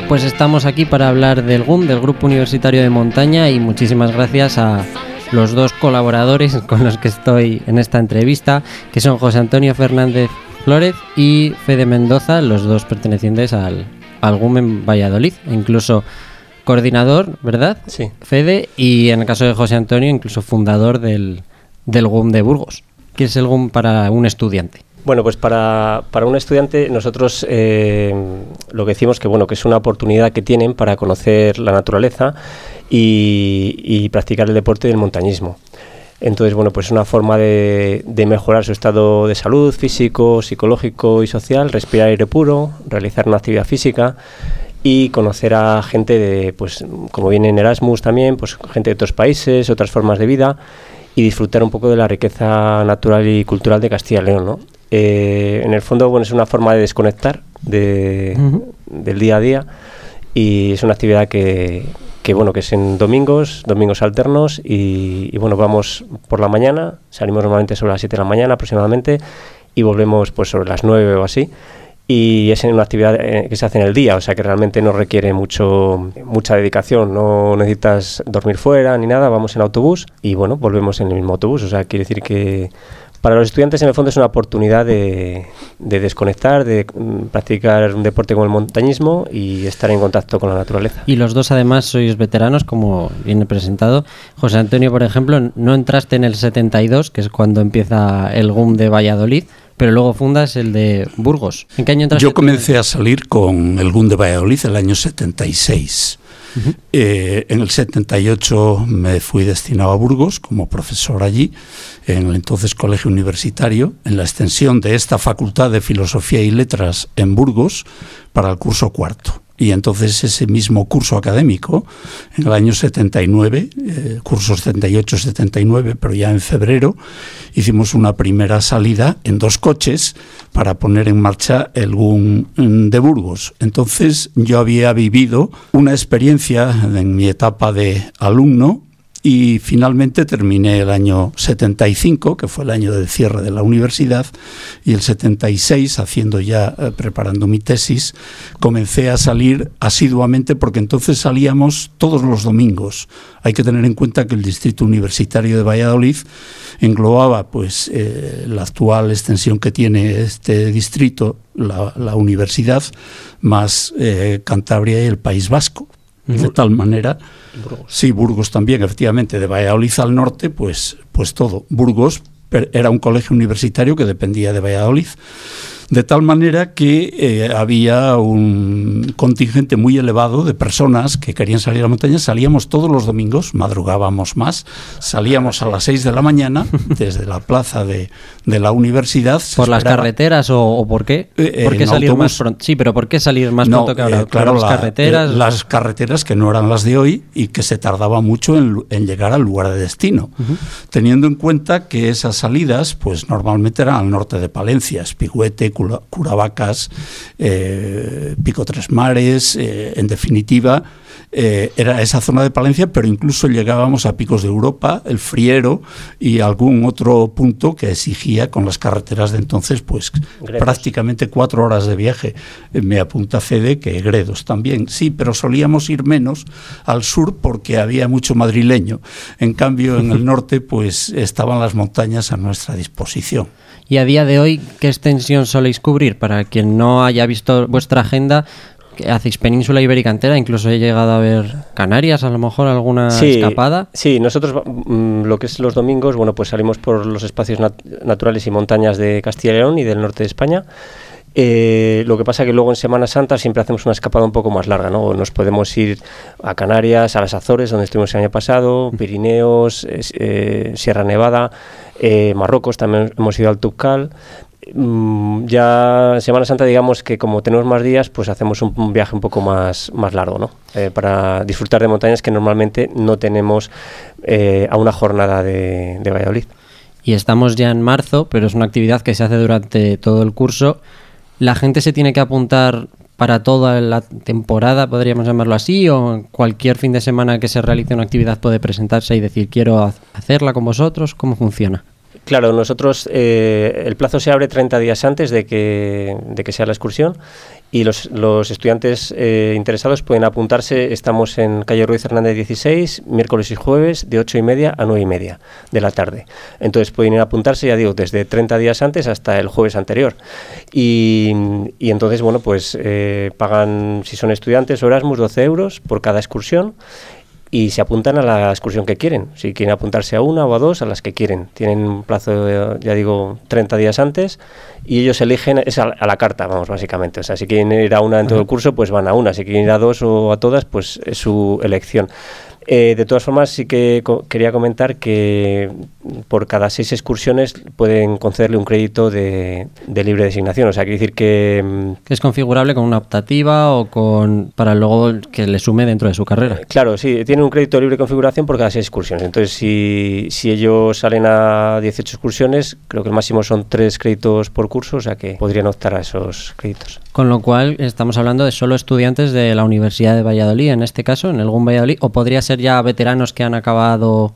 pues estamos aquí para hablar del GUM, del Grupo Universitario de Montaña, y muchísimas gracias a los dos colaboradores con los que estoy en esta entrevista, que son José Antonio Fernández Flórez y Fede Mendoza, los dos pertenecientes al GUM en Valladolid, incluso coordinador, ¿verdad? Sí. Fede, y en el caso de José Antonio, incluso fundador del GUM de Burgos. ¿Qué es el GUM para un estudiante? Bueno, pues para un estudiante nosotros lo que decimos que es una oportunidad que tienen para conocer la naturaleza y practicar el deporte del montañismo. Entonces, pues es una forma de mejorar su estado de salud físico, psicológico y social, respirar aire puro, realizar una actividad física y conocer a gente de, como viene en Erasmus también, gente de otros países, otras formas de vida, y disfrutar un poco de la riqueza natural y cultural de Castilla y León, ¿no? En el fondo, es una forma de desconectar del día a día, y es una actividad que es en domingos alternos, y vamos por la mañana, salimos normalmente sobre las 7 de la mañana aproximadamente, y volvemos sobre las 9 o así, y es en una actividad que se hace en el día, o sea que realmente no requiere mucha dedicación, no necesitas dormir fuera ni nada, vamos en autobús y volvemos en el mismo autobús, o sea, quiere decir que para los estudiantes en el fondo es una oportunidad de desconectar, de practicar un deporte como el montañismo y estar en contacto con la naturaleza. Y los dos además sois veteranos, como viene presentado. José Antonio, por ejemplo, no entraste en el 72, que es cuando empieza el GUM de Valladolid, pero luego fundas el de Burgos. ¿En qué año entraste? Yo comencé a salir con el GUM de Valladolid el año 76. Uh-huh. En el 78 me fui destinado a Burgos como profesor allí, en el entonces Colegio Universitario, en la extensión de esta Facultad de Filosofía y Letras en Burgos para el curso cuarto. Y entonces ese mismo curso académico, en el año 79, curso 78-79, pero ya en febrero, hicimos una primera salida en 2 coches para poner en marcha el GUM de Burgos. Entonces yo había vivido una experiencia en mi etapa de alumno, y finalmente terminé el año 75, que fue el año del cierre de la universidad, y el 76, preparando mi tesis, comencé a salir asiduamente, porque entonces salíamos todos los domingos. Hay que tener en cuenta que el Distrito Universitario de Valladolid englobaba la actual extensión que tiene este distrito, la universidad, más Cantabria y el País Vasco. De tal manera, Burgos. Sí, Burgos también, efectivamente, de Valladolid al norte, pues todo. Burgos era un colegio universitario que dependía de Valladolid, de tal manera que había un contingente muy elevado de personas que querían salir a la montaña. Salíamos todos los domingos, madrugábamos más, salíamos a las 6 de la mañana desde la plaza de la universidad. ¿Por las carreteras o por qué? ¿Por qué salir más pronto? Sí, pero ¿por qué salir más pronto que ahora? Claro, las carreteras. Las carreteras que no eran las de hoy y que se tardaba mucho en llegar al lugar de destino. Uh-huh. Teniendo en cuenta que esas salidas, normalmente eran al norte de Palencia, Espigüete, Curavacas, Pico Tres Mares, en definitiva, era esa zona de Palencia, pero incluso llegábamos a Picos de Europa, el Friero y algún otro punto que exigía con las carreteras de entonces, Gredos. Prácticamente 4 horas de viaje. Me apunta Fede que Gredos también, sí, pero solíamos ir menos al sur porque había mucho madrileño. En cambio, en el norte, estaban las montañas a nuestra disposición. Y a día de hoy, ¿qué extensión soléis cubrir? Para quien no haya visto vuestra agenda, ¿hacéis península ibérica entera? Incluso he llegado a ver Canarias, a lo mejor alguna escapada. Sí, nosotros lo que es los domingos, salimos por los espacios naturales y montañas de Castilla y León y del norte de España. Lo que pasa que luego en Semana Santa siempre hacemos una escapada un poco más larga, ¿no? Nos podemos ir a Canarias, a las Azores, donde estuvimos el año pasado, Pirineos, Sierra Nevada, Marruecos, también hemos ido al Tukal. Ya Semana Santa, digamos que como tenemos más días, hacemos un viaje un poco más largo, ¿no? Para disfrutar de montañas que normalmente no tenemos a una jornada de Valladolid. Y estamos ya en marzo, pero es una actividad que se hace durante todo el curso. ¿La gente se tiene que apuntar para toda la temporada, podríamos llamarlo así, o cualquier fin de semana que se realice una actividad puede presentarse y decir quiero hacerla con vosotros? ¿Cómo funciona? Claro, nosotros el plazo se abre 30 días antes de que sea la excursión y los estudiantes interesados pueden apuntarse. Estamos en calle Ruiz Hernández 16, miércoles y jueves, de 8:30 a 9:30 de la tarde. Entonces pueden ir a apuntarse, ya digo, desde 30 días antes hasta el jueves anterior. Y entonces, bueno, pues pagan, si son estudiantes o Erasmus, 12 euros por cada excursión, y se apuntan a la excursión que quieren. Si quieren apuntarse a una o a dos, a las que quieren. Tienen un plazo, ya digo, 30 días antes, y ellos eligen, es a la carta, vamos, básicamente. O sea, si quieren ir a una en todo el curso, pues van a una. Si quieren ir a dos o a todas, pues es su elección. De todas formas, sí que quería comentar que por cada 6 excursiones pueden concederle un crédito de libre designación. O sea, quiere decir que es configurable con una optativa o para luego que le sume dentro de su carrera. Claro, sí, tiene un crédito de libre configuración por cada 6 excursiones. Entonces, si ellos salen a 18 excursiones, creo que el máximo son 3 créditos por curso, o sea que podrían optar a esos créditos. Con lo cual, estamos hablando de solo estudiantes de la Universidad de Valladolid, en este caso, en el GUM Valladolid, o podría ser ya veteranos que han acabado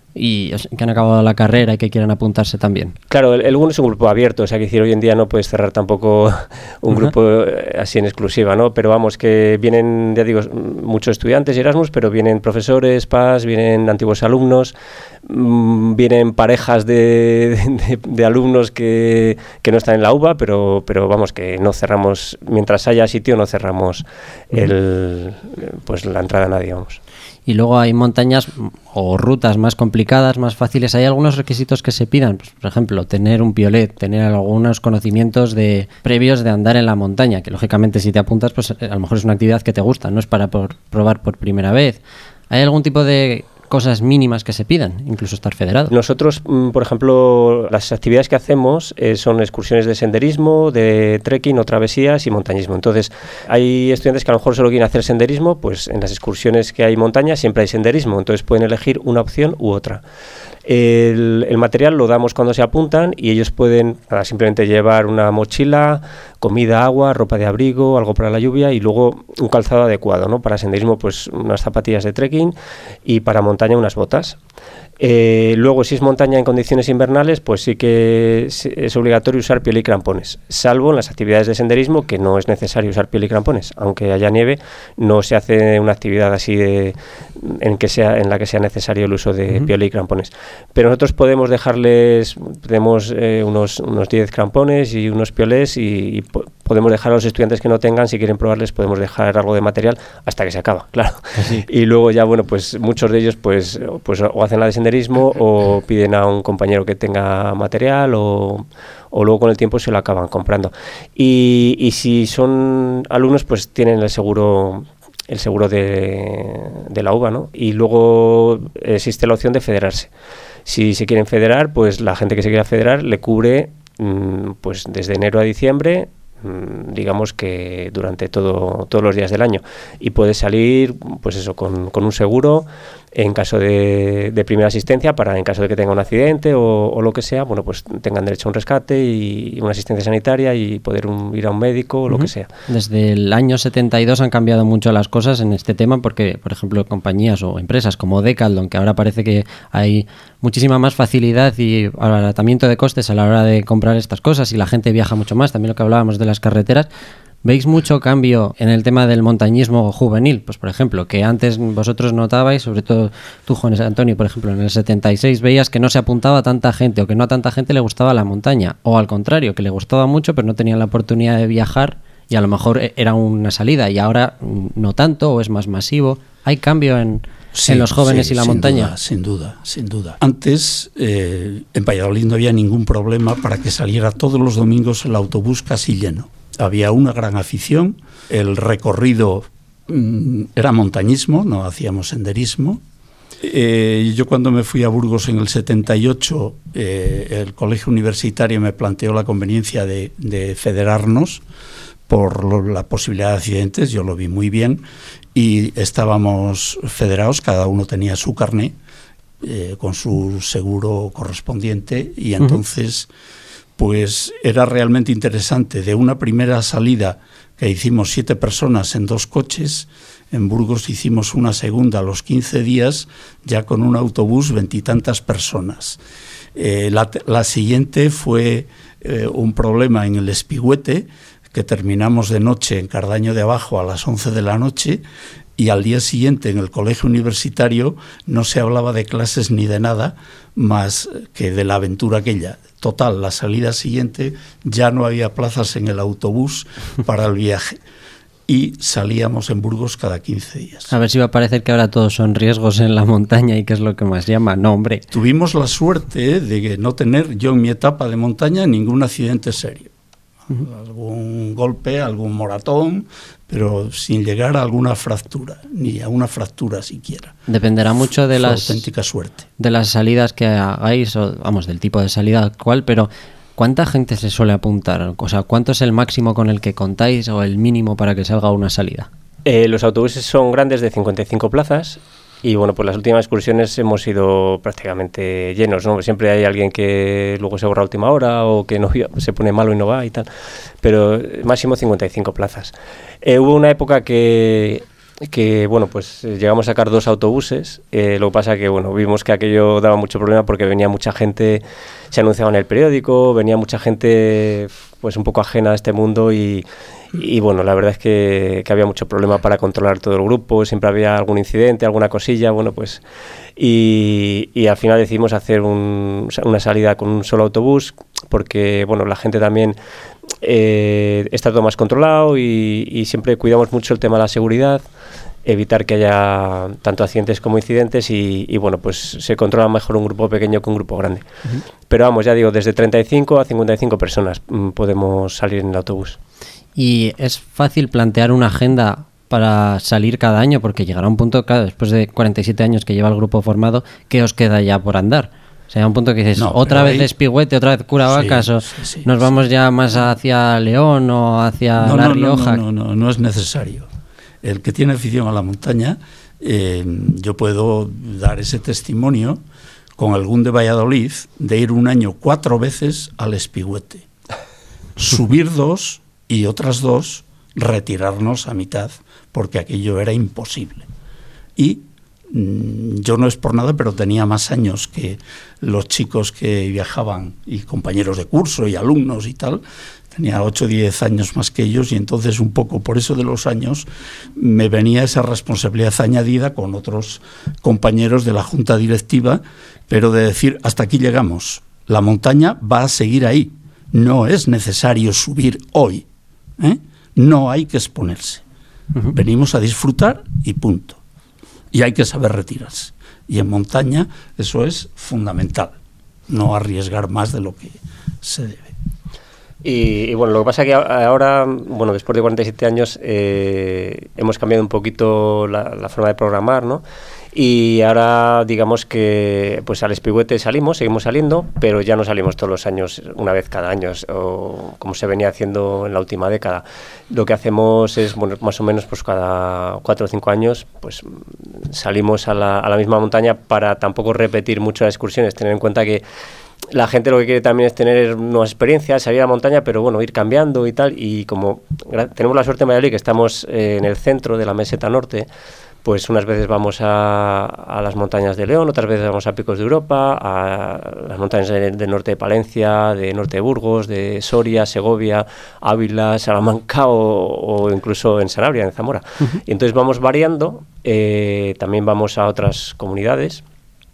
la carrera y que quieran apuntarse también. Claro, el GUM es un grupo abierto, o sea, que decir, hoy en día no puedes cerrar tampoco un grupo así en exclusiva, ¿no? Pero vamos, que vienen, ya digo, muchos estudiantes y Erasmus, pero vienen profesores, PAS, vienen antiguos alumnos, vienen parejas de alumnos que no están en la UVA, pero vamos, que no cerramos, mientras haya sitio no cerramos pues la entrada a nadie, vamos. Y luego hay montañas o rutas más complicadas, más fáciles. ¿Hay algunos requisitos que se pidan? Pues, por ejemplo, tener un piolet, tener algunos conocimientos previos de andar en la montaña, que lógicamente si te apuntas, pues a lo mejor es una actividad que te gusta, no es para probar por primera vez. ¿Hay algún tipo de cosas mínimas que se pidan, incluso estar federado? Nosotros, por ejemplo, las actividades que hacemos son excursiones de senderismo, de trekking o travesías y montañismo. Entonces, hay estudiantes que a lo mejor solo quieren hacer senderismo, pues en las excursiones que hay montaña siempre hay senderismo, entonces pueden elegir una opción u otra. El material lo damos cuando se apuntan y ellos pueden simplemente llevar una mochila, comida, agua, ropa de abrigo, algo para la lluvia y luego un calzado adecuado, ¿no? Para senderismo, pues unas zapatillas de trekking, y para montaña unas botas. Luego, si es montaña en condiciones invernales, pues sí que es obligatorio usar piel y crampones, salvo en las actividades de senderismo, que no es necesario usar piel y crampones. Aunque haya nieve, no se hace una actividad así en la que sea necesario el uso de piel y crampones. Pero nosotros podemos dejarles, tenemos unos 10 crampones y unos piolés, y podemos dejar a los estudiantes que no tengan, si quieren probarles, podemos dejar algo de material hasta que se acaba, claro. Sí. Y luego ya, bueno, pues muchos de ellos pues o hacen la de senderismo o piden a un compañero que tenga material o luego con el tiempo se lo acaban comprando. Y si son alumnos, pues tienen el seguro de la UVA, ¿no? Y luego existe la opción de federarse. Si se quieren federar, pues la gente que se quiera federar le cubre pues desde enero a diciembre, digamos que durante todos los días del año, y puede salir pues eso con un seguro en caso de primera asistencia, para en caso de que tenga un accidente o lo que sea, bueno, pues tengan derecho a un rescate y una asistencia sanitaria y poder ir a un médico o lo que sea. Desde el año 72 han cambiado mucho las cosas en este tema, porque, por ejemplo, compañías o empresas como Decathlon, que ahora parece que hay muchísima más facilidad y abaratamiento de costes a la hora de comprar estas cosas, y la gente viaja mucho más, también lo que hablábamos de las carreteras. ¿Veis mucho cambio en el tema del montañismo juvenil? Pues, por ejemplo, que antes vosotros notabais, sobre todo tú, José Antonio, por ejemplo, en el 76 veías que no se apuntaba tanta gente, o que no a tanta gente le gustaba la montaña, o al contrario, que le gustaba mucho pero no tenían la oportunidad de viajar y a lo mejor era una salida, y ahora no tanto, o es más masivo. ¿Hay cambio en los jóvenes y la montaña? Sin duda. Antes en Valladolid no había ningún problema para que saliera todos los domingos el autobús casi lleno. Había una gran afición, el recorrido era montañismo, no hacíamos senderismo. Yo cuando me fui a Burgos en el 78, el colegio universitario me planteó la conveniencia de federarnos por la posibilidad de accidentes. Yo lo vi muy bien y estábamos federados, cada uno tenía su carné con su seguro correspondiente, y entonces pues era realmente interesante. De una primera salida que hicimos 7 personas en 2 coches, en Burgos hicimos una segunda a los 15 días, ya con un autobús 20 y tantas personas. La siguiente fue un problema en el Espigüete, que terminamos de noche en Cardaño de Abajo a las 11 de la noche, y al día siguiente en el colegio universitario no se hablaba de clases ni de nada más que de la aventura aquella. Total, la salida siguiente ya no había plazas en el autobús para el viaje y salíamos en Burgos cada 15 días. A ver si va a parecer que ahora todos son riesgos en la montaña y que es lo que más llama. No, hombre. Tuvimos la suerte de no tener yo en mi etapa de montaña ningún accidente serio. Algún golpe, algún moratón, pero sin llegar a alguna fractura, ni a una fractura siquiera. Dependerá mucho de las auténtica suerte. De las salidas que hagáis, o vamos, del tipo de salida actual, pero ¿cuánta gente se suele apuntar? O sea, ¿cuánto es el máximo con el que contáis o el mínimo para que salga una salida? Los autobuses son grandes, de 55 plazas. Y bueno, pues las últimas excursiones hemos ido prácticamente llenos, ¿no? Siempre hay alguien que luego se borra a última hora o que no se pone malo y no va y tal, pero máximo 55 plazas. Hubo una época que bueno, pues llegamos a sacar 2 autobuses, lo que pasa que bueno, vimos que aquello daba mucho problema porque venía mucha gente, se anunciaba en el periódico, venía mucha gente pues un poco ajena a este mundo y bueno, la verdad es que había mucho problema para controlar todo el grupo, siempre había algún incidente, alguna cosilla, bueno pues y al final decidimos hacer una salida con un solo autobús porque bueno, la gente también está todo más controlado y siempre cuidamos mucho el tema de la seguridad, evitar que haya tanto accidentes como incidentes y bueno, pues se controla mejor un grupo pequeño que un grupo grande. Uh-huh. Pero vamos, ya digo, desde 35 a 55 personas podemos salir en el autobús. ¿Y es fácil plantear una agenda para salir cada año? Porque llegará un punto, claro, después de 47 años que lleva el grupo formado, ¿qué os queda ya por andar? O sea, un punto que dices, no, otra vez Espigüete, otra vez Curavacas, sí, nos vamos ya más hacia León o hacia La Rioja. No es necesario. El que tiene afición a la montaña, yo puedo dar ese testimonio con algún de Valladolid, de ir un año 4 veces al Espigüete, subir 2 y otras 2 retirarnos a mitad, porque aquello era imposible. Y yo no es por nada, pero tenía más años que los chicos que viajaban, y compañeros de curso y alumnos y tal. Tenía 8 o 10 años más que ellos, y entonces un poco por eso de los años me venía esa responsabilidad añadida con otros compañeros de la junta directiva, pero de decir, hasta aquí llegamos, la montaña va a seguir ahí, no es necesario subir hoy, no hay que exponerse, venimos a disfrutar y punto, y hay que saber retirarse, y en montaña eso es fundamental, no arriesgar más de lo que se debe. Y bueno, lo que pasa es que ahora, bueno, después de 47 años hemos cambiado un poquito la forma de programar, ¿no? Y ahora digamos que pues al Espigüete seguimos saliendo, pero ya no salimos todos los años, una vez cada año, o como se venía haciendo en la última década. Lo que hacemos es, bueno, más o menos pues cada 4 o 5 años pues salimos a la misma montaña para tampoco repetir mucho las excursiones, tener en cuenta que la gente lo que quiere también es tener nuevas experiencias, salir a la montaña, pero bueno, ir cambiando y tal, y como tenemos la suerte en Valladolid que estamos en el centro de la meseta norte, pues unas veces vamos a las montañas de León, otras veces vamos a Picos de Europa, a las montañas del norte de Palencia, de norte de Burgos, de Soria, Segovia, Ávila, Salamanca o incluso en Sanabria, en Zamora. Uh-huh. Y entonces vamos variando, también vamos a otras comunidades,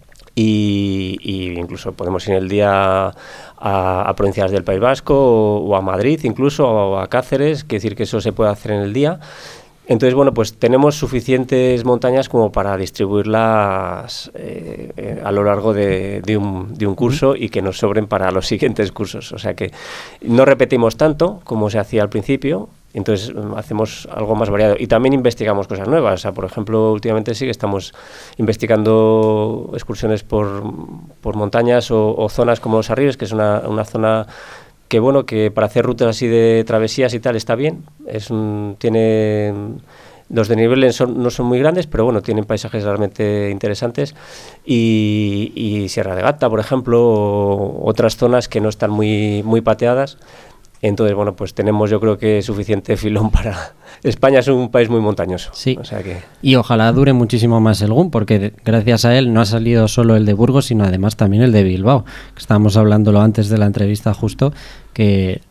y incluso podemos ir el día a provincias del País Vasco o a Madrid incluso, o a Cáceres, quiere decir que eso se puede hacer en el día. Entonces, bueno, pues tenemos suficientes montañas como para distribuirlas a lo largo de un curso y que nos sobren para los siguientes cursos. O sea que no repetimos tanto como se hacía al principio, entonces hacemos algo más variado. Y también investigamos cosas nuevas. O sea, por ejemplo, últimamente sí que estamos investigando excursiones por montañas o zonas como Los Arribes, que es una zona que bueno, que para hacer rutas así de travesías y tal está bien, tiene los desniveles no son muy grandes, pero bueno, tienen paisajes realmente interesantes, y Sierra de Gata, por ejemplo, o otras zonas que no están muy pateadas. Entonces, bueno, pues tenemos, yo creo que suficiente filón para... España es un país muy montañoso. Sí, o sea que... y ojalá dure muchísimo más el GUM, porque gracias a él no ha salido solo el de Burgos, sino además también el de Bilbao. Estábamos hablándolo antes de la entrevista justo, que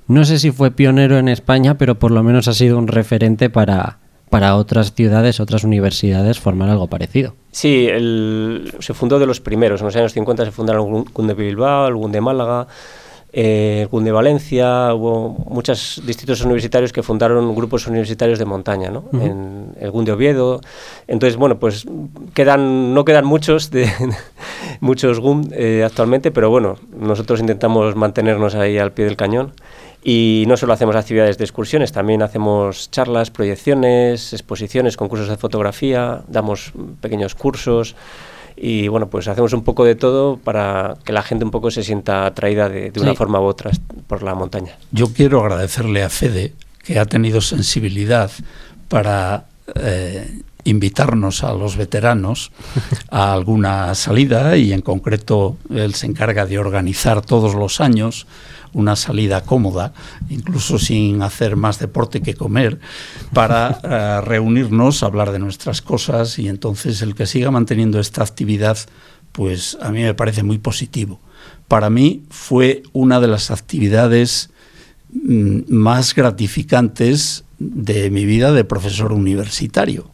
no sé si fue pionero en España, pero por lo menos ha sido un referente para otras ciudades, otras universidades formar algo parecido. Sí, se fundó de los primeros. En los años 50 se fundaron el GUM de Bilbao, el GUM de Málaga, el GUM de Valencia. Hubo muchos distritos universitarios que fundaron grupos universitarios de montaña, ¿no? En el GUM de Oviedo. Entonces, bueno, pues no quedan muchos muchos GUM actualmente, pero bueno, nosotros intentamos mantenernos ahí al pie del cañón. Y no solo hacemos actividades de excursiones, también hacemos charlas, proyecciones, exposiciones, concursos de fotografía, damos pequeños cursos y bueno, pues hacemos un poco de todo para que la gente un poco se sienta atraída de una forma u otra por la montaña. Yo quiero agradecerle a Fede, que ha tenido sensibilidad para invitarnos a los veteranos a alguna salida, y en concreto él se encarga de organizar todos los años una salida cómoda, incluso sin hacer más deporte que comer, para reunirnos, hablar de nuestras cosas, y entonces el que siga manteniendo esta actividad, pues a mí me parece muy positivo. Para mí fue una de las actividades más gratificantes de mi vida de profesor universitario.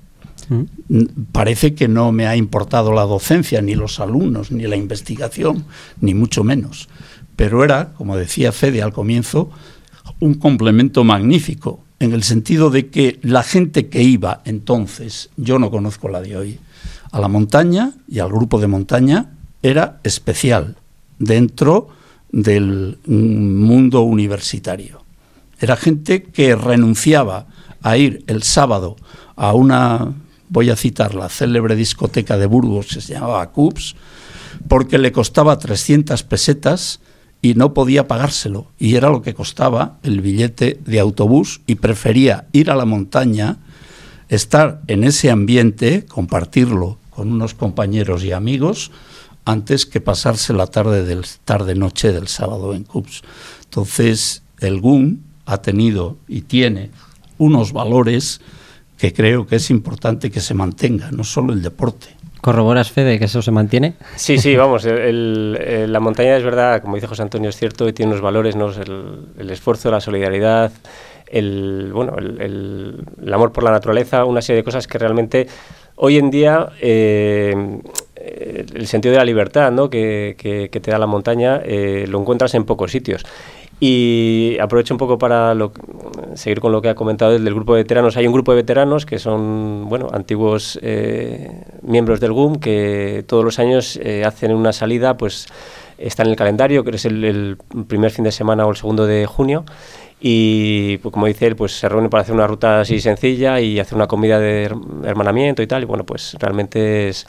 Parece que no me ha importado la docencia, ni los alumnos, ni la investigación, ni mucho menos. Pero era, como decía Fede al comienzo, un complemento magnífico, en el sentido de que la gente que iba entonces, yo no conozco la de hoy, a la montaña y al grupo de montaña, era especial dentro del mundo universitario. Era gente que renunciaba a ir el sábado a una, voy a citar, la célebre discoteca de Burgos que se llamaba Cups, porque le costaba 300 pesetas y no podía pagárselo, y era lo que costaba el billete de autobús, y prefería ir a la montaña, estar en ese ambiente, compartirlo con unos compañeros y amigos, antes que pasarse la tarde-noche del sábado en Cups. Entonces, el GUM ha tenido y tiene unos valores que creo que es importante que se mantenga, no solo el deporte. ¿Corroboras, Fede, que eso se mantiene? Sí, vamos, la montaña es verdad, como dice José Antonio, es cierto, y tiene unos valores, ¿no? El esfuerzo, la solidaridad, el amor por la naturaleza, una serie de cosas que realmente hoy en día el sentido de la libertad, ¿no? que te da la montaña lo encuentras en pocos sitios. Y aprovecho un poco para seguir con lo que ha comentado del grupo de veteranos. Hay un grupo de veteranos que son antiguos miembros del GUM, que todos los años hacen una salida, pues está en el calendario, que es el primer fin de semana o el 2 de junio. Y pues, como dice él, pues se reúnen para hacer una ruta así sencilla y hacer una comida de hermanamiento y tal. Y bueno, pues realmente es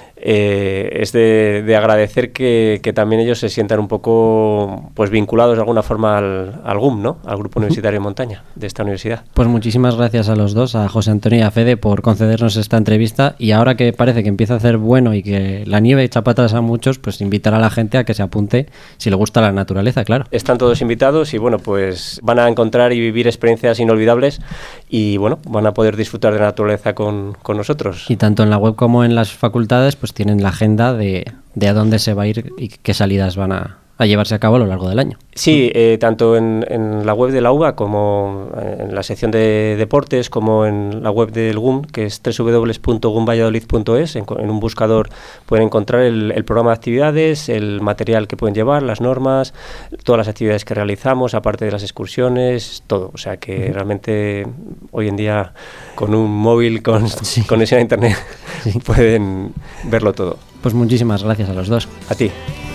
de agradecer que también ellos se sientan un poco pues vinculados de alguna forma al GUM, ¿no? Al Grupo Universitario de Montaña de esta universidad. Pues muchísimas gracias a los dos, a José Antonio y a Fede, por concedernos esta entrevista, y ahora que parece que empieza a hacer bueno y que la nieve echa para atrás a muchos, pues invitar a la gente a que se apunte si le gusta la naturaleza, claro. Están todos invitados y bueno, pues van a encontrar y vivir experiencias inolvidables y bueno, van a poder disfrutar de la naturaleza con nosotros. Y tanto en la web como en las facultades pues tienen la agenda de a dónde se va a ir y qué salidas van a llevarse a cabo a lo largo del año. Sí, tanto en la web de la UBA como en la sección de deportes, como en la web del GUM, que es www.gumvalladolid.es. En un buscador pueden encontrar el programa de actividades, el material que pueden llevar, las normas, todas las actividades que realizamos, aparte de las excursiones, todo. O sea que realmente hoy en día con un móvil con conexión a internet pueden verlo todo. Pues muchísimas gracias a los dos. A ti.